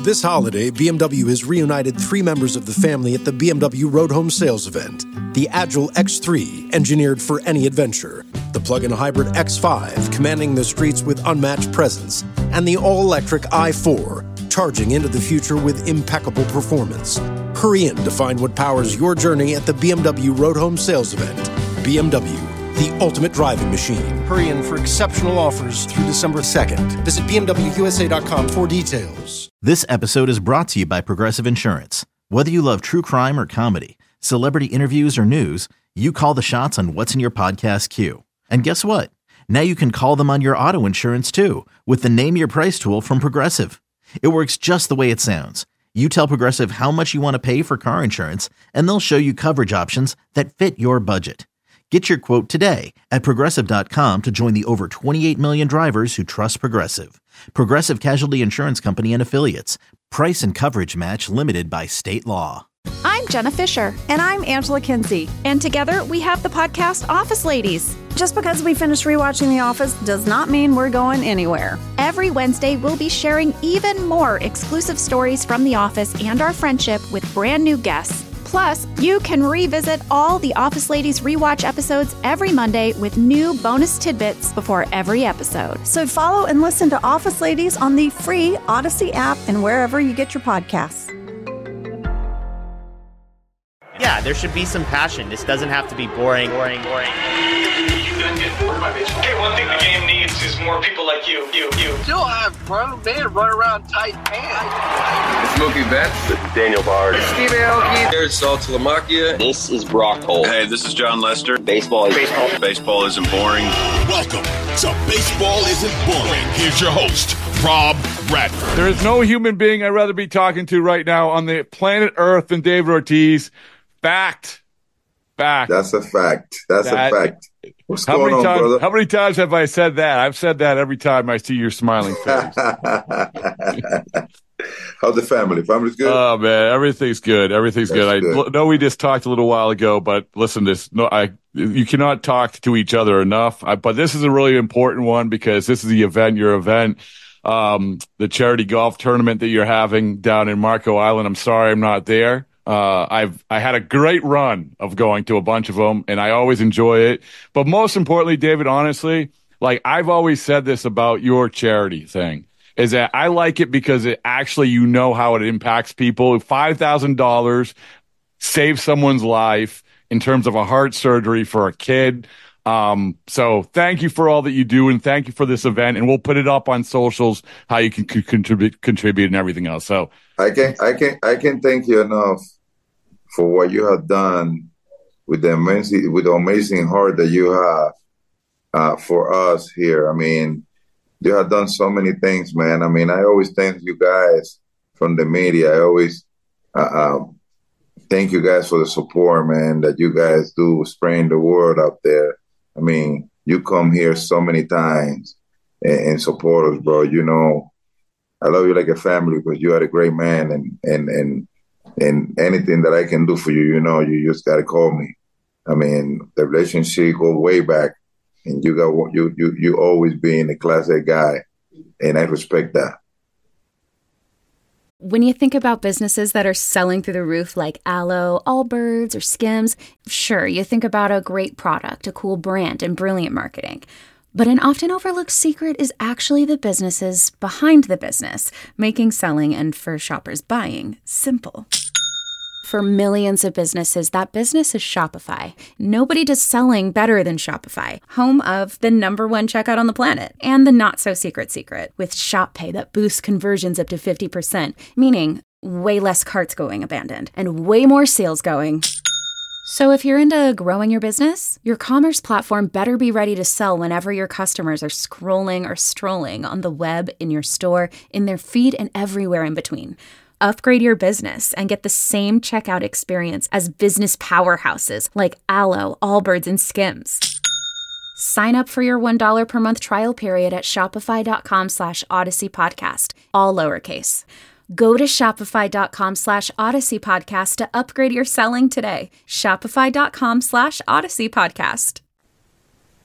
This holiday, BMW has reunited 3 members of the family at the BMW Road Home Sales event. The Agile X3, engineered for any adventure. The plug-in hybrid X5, commanding the streets with unmatched presence. And the all-electric i4, charging into the future with impeccable performance. Hurry in to find what powers your journey at the BMW Road Home Sales event. BMW, the ultimate driving machine. Hurry in for exceptional offers through December 2nd. Visit BMWUSA.com for details. This episode is brought to you by Progressive Insurance. Whether you love true crime or comedy, celebrity interviews or news, you call the shots on what's in your podcast queue. And guess what? Now you can call them on your auto insurance too with the Name Your Price tool from Progressive. It works just the way it sounds. You tell Progressive how much you want to pay for car insurance, and they'll show you coverage options that fit your budget. Get your quote today at Progressive.com to join the over 28 million drivers who trust Progressive. Progressive Casualty Insurance Company and Affiliates. Price and coverage match limited by state law. I'm Jenna Fisher. And I'm Angela Kinsey. And together we have the podcast Office Ladies. Just because we finished rewatching The Office does not mean we're going anywhere. Every Wednesday, we'll be sharing even more exclusive stories from The Office and our friendship with brand new guests. Plus, you can revisit all the Office Ladies rewatch episodes every Monday with new bonus tidbits before every episode. So follow and listen to Office Ladies on the free Odyssey app and wherever you get your podcasts. Yeah, there should be some passion. This doesn't have to be boring. Okay, one thing the game needs is more people like you. Still have grown men run around tight pants. Mookie Betts. This is Daniel Bard. Steve Aoki. There's Sal Talamacchia. This is Brock Holt. Hey, this is John Lester. Baseball is Baseball isn't boring. Welcome to Baseball Isn't Boring. Here's your host, Rob Bradford. There is no human being I'd rather be talking to right now on the planet Earth than David Ortiz. Fact. That's a fact. That's a fact. What's going on, brother? How many times have I said that? I've said that every time I see your smiling face. How's the family? Family's good? Oh, man, everything's good. Everything's good. I know we just talked a little while ago, but listen, you cannot talk to each other enough. But this is a really important one because this is your event, the charity golf tournament that you're having down in Marco Island. I'm sorry I'm not there. I had a great run of going to a bunch of them, and I always enjoy it. But most importantly, David, honestly, like I've always said this about your charity thing, is that I like it because it actually, you know how it impacts people. $5,000 saves someone's life in terms of a heart surgery for a kid. So thank you for all that you do, and thank you for this event. And we'll put it up on socials, how you can contribute and everything else. So I can thank you enough for what you have done with the amazing heart that you have for us here. I mean, you have done so many things, man. I mean, I always thank you guys from the media. I always thank you guys for the support, man, that you guys do spreading the word out there. I mean, you come here so many times and support us, bro. You know, I love you like a family because you are a great man, and anything that I can do for you, you know, you just gotta call me. I mean, the relationship go way back, and you always being a class A guy, and I respect that. When you think about businesses that are selling through the roof like Aloe, Allbirds, or Skims, sure, you think about a great product, a cool brand, and brilliant marketing. But an often overlooked secret is actually the businesses behind the business, making selling and for shoppers buying simple. For millions of businesses, that business is Shopify. Nobody does selling better than Shopify, home of the #1 checkout on the planet, and the not-so-secret secret, with Shop Pay that boosts conversions up to 50%, meaning way less carts going abandoned, and way more sales going. So if you're into growing your business, your commerce platform better be ready to sell whenever your customers are scrolling or strolling on the web, in your store, in their feed, and everywhere in between. Upgrade your business and get the same checkout experience as business powerhouses like Aloe, Allbirds, and Skims. Sign up for your $1 per month trial period at shopify.com/Odyssey Podcast, all lowercase. Go to shopify.com/Odyssey Podcast to upgrade your selling today. Shopify.com/Odyssey Podcast.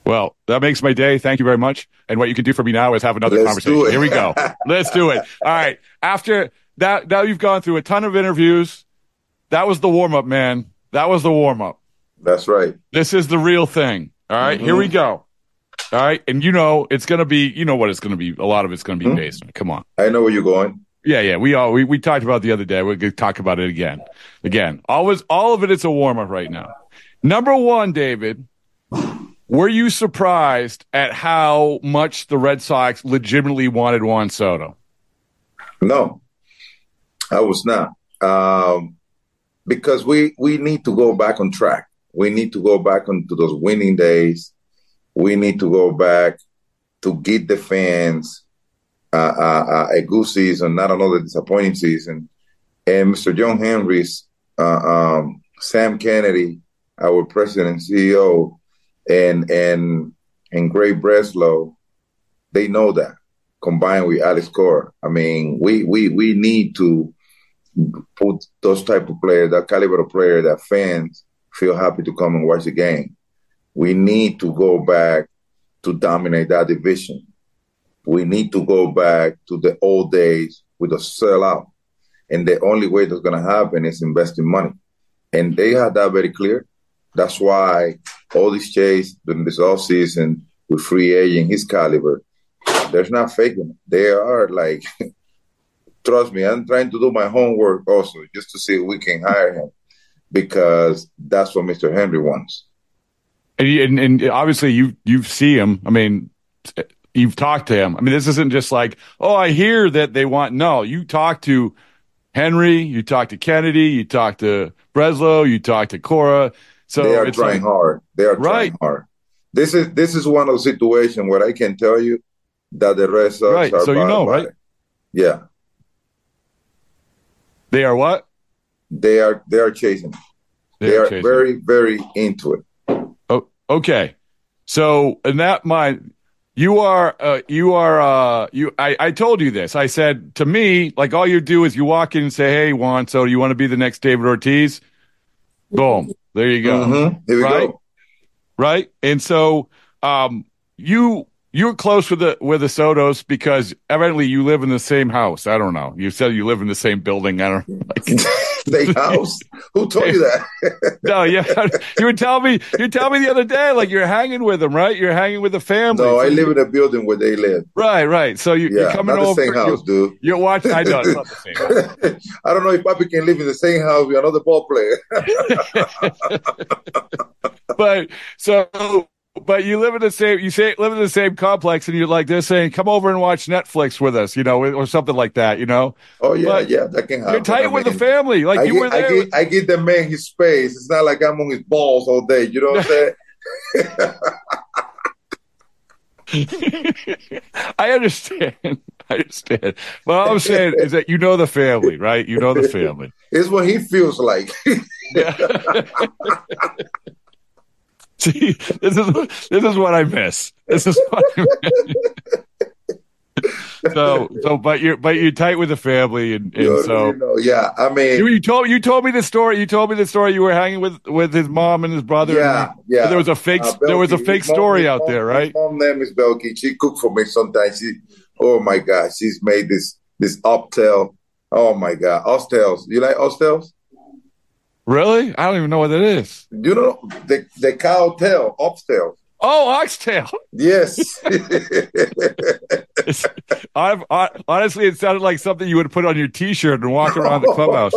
Well, that makes my day. Thank you very much. And what you can do for me now is have another conversation. Here we go. Let's do it. All right. After that, now you've gone through a ton of interviews. That was the warm-up, man. That was the warm-up. That's right. This is the real thing. All right. Here we go. All right. And it's going to be, what it's going to be. A lot of it's going to be based on. Come on. I know where you're going. Yeah. We talked about it the other day. We're going to talk about it again. All of it is a warm-up right now. Number one, David, were you surprised at how much the Red Sox legitimately wanted Juan Soto? No, I was not. Because we need to go back on track. We need to go back onto those winning days. We need to go back to get the fans a good season, not another disappointing season. And Mr. John Henry's, Sam Kennedy, our president and CEO, and Gray Breslow, they know that, combined with Alex Cora. I mean, we need to put those type of players, that caliber of player, that fans feel happy to come and watch the game. We need to go back to dominate that division. We need to go back to the old days with a sellout. And the only way that's going to happen is investing money. And they had that very clear. That's why all this chase during this offseason with free agent, his caliber, there's not faking it. They are like, trust me, I'm trying to do my homework also just to see if we can hire him, because that's what Mr. Henry wants. And obviously you see him. I mean, you've talked to him. I mean, this isn't just like, oh, I hear that they want. No, you talk to Henry, you talk to Kennedy, you talk to Breslow, you talk to Cora. So they are trying hard. They are trying hard. This is one of the situations where I can tell you that the Red Sox are so right? Yeah. They are what? They are chasing. They are chasing. Very, very into it. Oh, okay. So in that mind, I told you this. I said, to me, like, all you do is you walk in and say, hey, Juan, so you want to be the next David Ortiz? Boom. There you go. Mm-hmm. Here we go. Right? And so you're close with the Sotos because evidently you live in the same house. I don't know. You said you live in the same building. I don't know. Same house? Who told you that? No, yeah. You would tell me the other day, like, you're hanging with them, right? You're hanging with the family. No, I live in a building where they live. Right. So you're coming not over. The same house, dude. You're watching. I know it's not the same house. I don't know if Papi can live in the same house with another ball player. But you live in the same. Live in the same complex, and you're like, they're saying, "Come over and watch Netflix with us," or something like that, Oh yeah, that can happen. You're tight with the family, like you were there. I give the man his space. It's not like I'm on his balls all day. You know what I'm saying? I understand. What I'm saying is that you know the family, right? You know the family. It's what he feels like. See, this is what I miss. This is what I miss. But you're tight with the family, and so yeah. I mean, you told me the story. You told me the story. You were hanging with his mom and his brother. Yeah. There was a fake story out there, right? My mom name is Belky. She cooked for me sometimes. Oh my God, she's made this oxtail. Oh my God, oxtails. You like oxtails? Really? I don't even know what that is. You know the cow tail, oxtail. Oh, oxtail. Yes. Honestly, it sounded like something you would put on your T-shirt and walk around the clubhouse.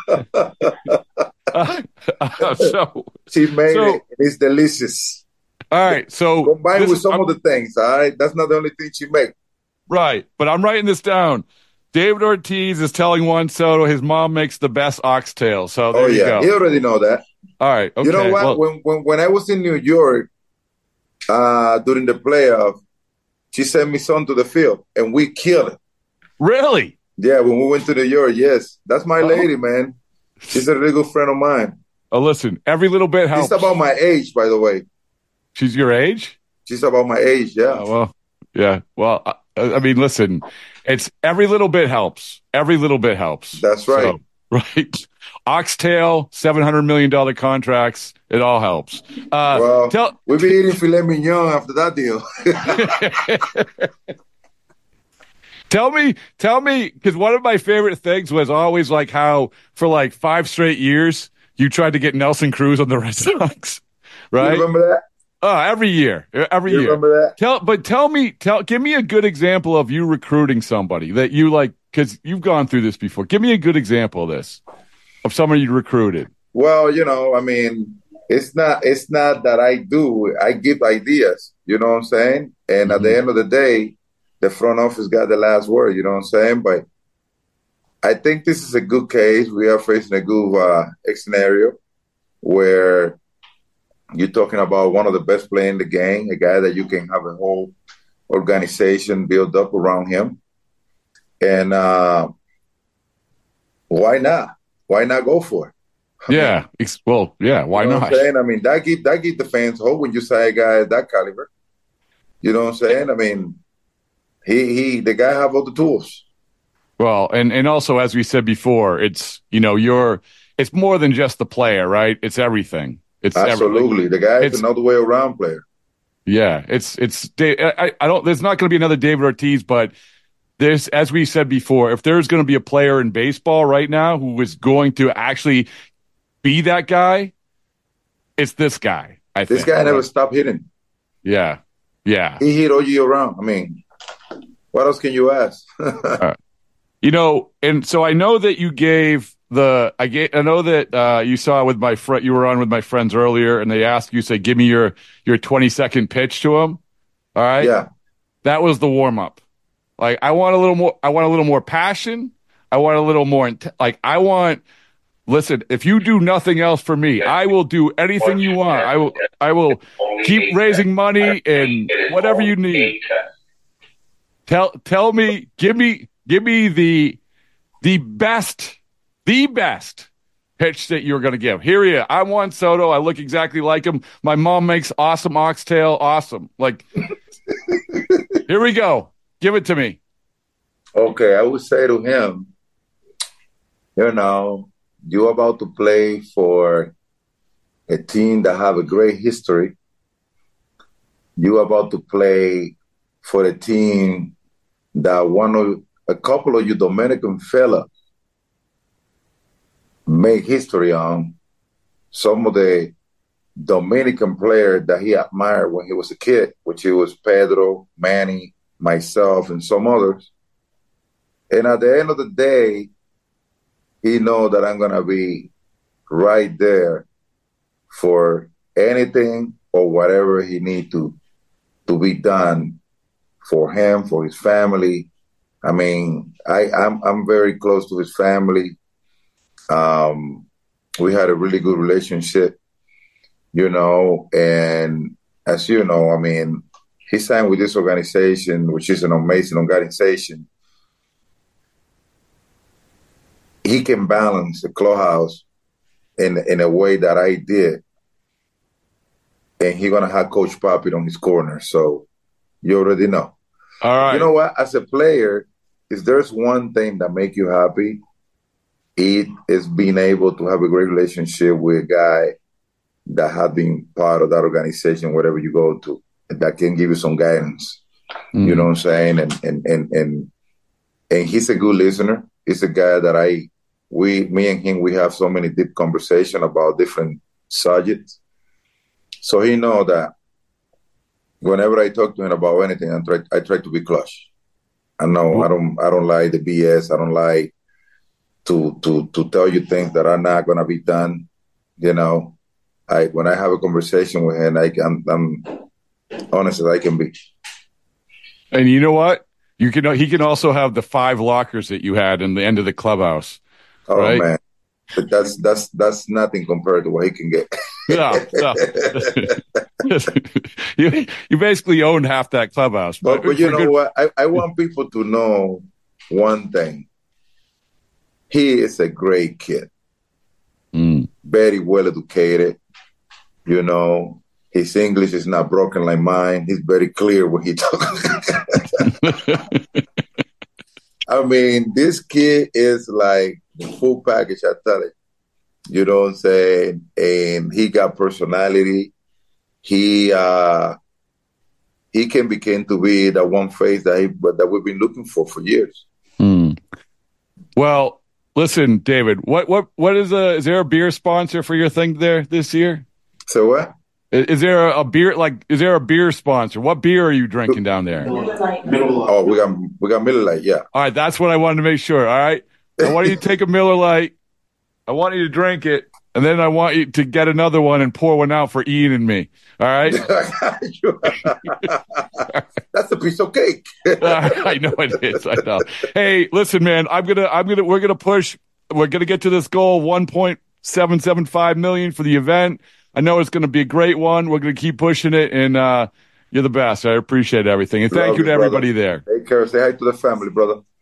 She made it. It's delicious. All right. So combined with some of the things, all right? That's not the only thing she makes. Right. But I'm writing this down. David Ortiz is telling Juan Soto his mom makes the best oxtail. So there you go. He already know that. All right. Okay. You know what? Well, when I was in New York during the playoff, she sent me son to the field, and we killed it. Really? Yeah, when we went to New York, yes. That's my lady, man. She's a really good friend of mine. Oh, listen, every little bit helps. She's about my age, by the way. She's your age? She's about my age, yeah. Oh, well, yeah. Well, I mean, listen, it's every little bit helps. Every little bit helps. That's right. So, right? Oxtail, $700 million contracts. It all helps. We'll be eating filet mignon after that deal. Tell me, because one of my favorite things was always like how for like 5 straight years you tried to get Nelson Cruz on the Red Sox, right? You remember that? Oh, every year. Remember that? Give me a good example of you recruiting somebody that you like, because you've gone through this before. Give me a good example of this, of somebody you recruited. Well, I mean, it's not that I give ideas, you know what I'm saying? And at the end of the day, the front office got the last word, you know what I'm saying? But I think this is a good case. We are facing a good scenario where you're talking about one of the best players in the game, a guy that you can have a whole organization built up around him. And why not? Why not go for it? Why not? I'm saying? I mean, that give the fans hope when you say a guy at that caliber. You know what I'm saying? I mean, the guy have all the tools. Well, and also, as we said before, it's, it's more than just the player, right? It's everything. It's absolutely everything. The guy is another way around player. Yeah, it's. I don't. There's not going to be another David Ortiz, but there's, as we said before, if there's going to be a player in baseball right now who is going to actually be that guy, it's this guy. This guy never stopped hitting. Yeah. He hit all year round. I mean, what else can you ask? And so I know that you gave. I know that you saw with my friend. You were on with my friends earlier, and they asked you, say, "Give me your 20-second pitch to him." All right. Yeah. That was the warm up. Like I want a little more. I want a little more passion. I want a little more. Listen, if you do nothing else for me, I will do anything you want. I will keep raising money and whatever you need. Tell me. Give me the best pitch that you're going to give. Here he is. I'm Juan Soto. I look exactly like him. My mom makes awesome oxtail. Awesome. Like, here we go. Give it to me. Okay. I would say to him, you're about to play for a team that have a great history. You're about to play for a team that a couple of you Dominican fellas make history on. Some of the Dominican players that he admired when he was a kid, which it was Pedro, Manny, myself, and some others. And at the end of the day, he knows that I'm going to be right there for anything or whatever he need to be done for him, for his family. I mean, I'm very close to his family. We had a really good relationship, and as you know, I mean, he signed with this organization, which is an amazing organization. He can balance the clubhouse in a way that I did, and he's gonna have Coach Poppy on his corner. So you already know. All right. You know what? As a player, if there's one thing that make you happy, it is being able to have a great relationship with a guy that has been part of that organization, wherever you go to, that can give you some guidance. You know what I'm saying? And he's a good listener. He's a guy that me and him, we have so many deep conversation about different subjects. So he know that whenever I talk to him about anything, I try to be clutch. I know I don't like the BS. I don't like to tell you things that are not gonna be done. When I have a conversation with him, I'm honest as I can be. And you know what? He can also have the 5 lockers that you had in the end of the clubhouse. Oh right? Man, but that's nothing compared to what he can get. No. You basically own half that clubhouse. But you know what? I want people to know one thing. He is a great kid. Very well educated. His English is not broken like mine. He's very clear when he talks. I mean, this kid is like the full package, I tell you. You know what I'm saying? And he got personality. He can begin to be the one face that we've been looking for years. Well, listen, David, what is there a beer sponsor for your thing there this year? So what? Is there a beer sponsor? What beer are you drinking down there? Miller Lite. Oh, we got Miller Lite, yeah. All right, that's what I wanted to make sure. All right. I want you to take a Miller Lite. I want you to drink it, and then I want you to get another one and pour one out for Ian and me. All right? That's a piece of cake. I know it is. I know. Hey, listen, man, we're gonna push. We're gonna get to this goal, 1.775 million for the event. I know it's gonna be a great one. We're gonna keep pushing it, and you're the best. I appreciate everything, and thank you to everybody there. Take care. Say hi to the family, brother.